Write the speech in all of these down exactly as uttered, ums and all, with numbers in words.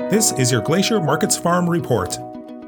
This is your Glacier Markets Farm Report.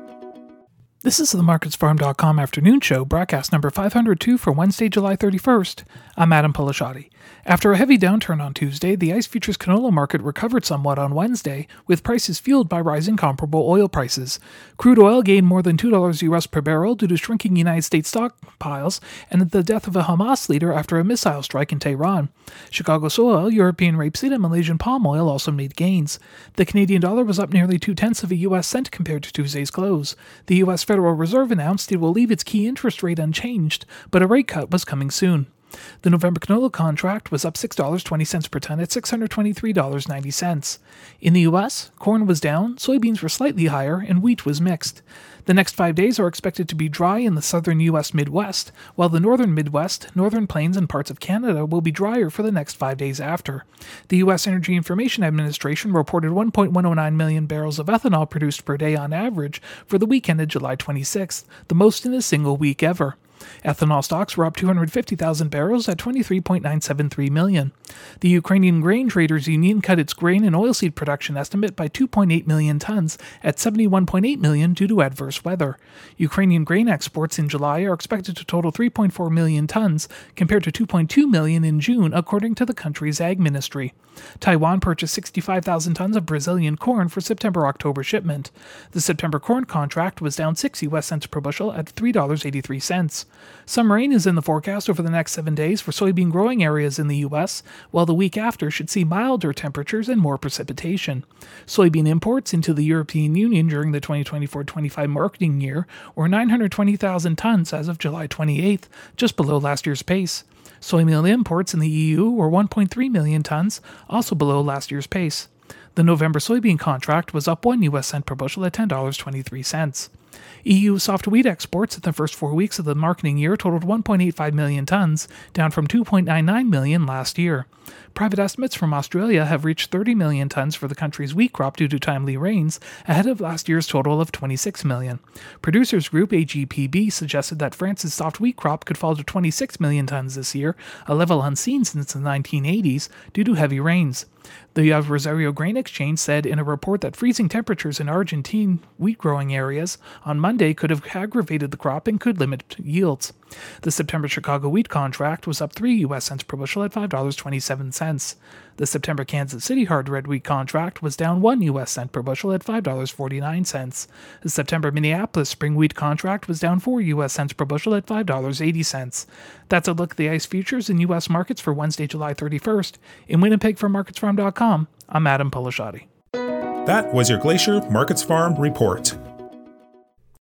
This is the Markets Farm dot com afternoon show, broadcast number five hundred two for Wednesday, July thirty-first. I'm Adam Polishotti. After a heavy downturn on Tuesday, the ICE futures canola market recovered somewhat on Wednesday, with prices fueled by rising comparable oil prices. Crude oil gained more than two dollars U S per barrel due to shrinking United States stockpiles and the death of a Hamas leader after a missile strike in Tehran. Chicago soy oil, European rapeseed, and Malaysian palm oil also made gains. The Canadian dollar was up nearly two-tenths of a U S cent compared to Tuesday's close. The U S Federal Reserve announced it will leave its key interest rate unchanged, but a rate cut was coming soon. The November canola contract was up six dollars and twenty cents per ton at six hundred twenty-three dollars and ninety cents. In the U S, corn was down, soybeans were slightly higher, and wheat was mixed. The next five days are expected to be dry in the southern U S Midwest, while the northern Midwest, northern plains, and parts of Canada will be drier for the next five days after. The U S Energy Information Administration reported one point one oh nine million barrels of ethanol produced per day on average for the week ended July twenty-sixth, the most in a single week ever. Ethanol stocks were up two hundred fifty thousand barrels at twenty-three point nine seven three million. The Ukrainian Grain Traders Union cut its grain and oilseed production estimate by two point eight million tons at seventy-one point eight million due to adverse weather. Ukrainian grain exports in July are expected to total three point four million tons, compared to two point two million in June, according to the country's ag ministry. Taiwan purchased sixty-five thousand tons of Brazilian corn for September-October shipment. The September corn contract was down six U S cents per bushel at three dollars and eighty-three cents. Some rain is in the forecast over the next seven days for soybean growing areas in the U S, while the week after should see milder temperatures and more precipitation. Soybean imports into the European Union during the twenty twenty-four twenty-five marketing year were nine hundred twenty thousand tons as of July twenty-eighth, just below last year's pace. Soymeal imports in the E U were one point three million tons, also below last year's pace. The November soybean contract was up one U S cent per bushel at ten dollars and twenty-three cents. E U soft wheat exports in the first four weeks of the marketing year totaled one point eight five million tons, down from two point nine nine million last year. Private estimates from Australia have reached thirty million tons for the country's wheat crop due to timely rains, ahead of last year's total of twenty-six million. Producers Group A G P B suggested that France's soft wheat crop could fall to twenty-six million tons this year, a level unseen since the nineteen eighties, due to heavy rains. The Rosario Grain Exchange said in a report that freezing temperatures in Argentine wheat-growing areas on Monday could have aggravated the crop and could limit yields. The September Chicago wheat contract was up three U S cents per bushel at five dollars and twenty-seven cents. The September Kansas City hard red wheat contract was down one U S cent per bushel at five dollars and forty-nine cents. The September Minneapolis spring wheat contract was down four U S cents per bushel at five dollars and eighty cents. That's a look at the ICE futures and U S markets for Wednesday, July thirty-first. In Winnipeg for Markets Farm dot com, I'm Adam Polishotti. That was your Glacier Markets Farm Report.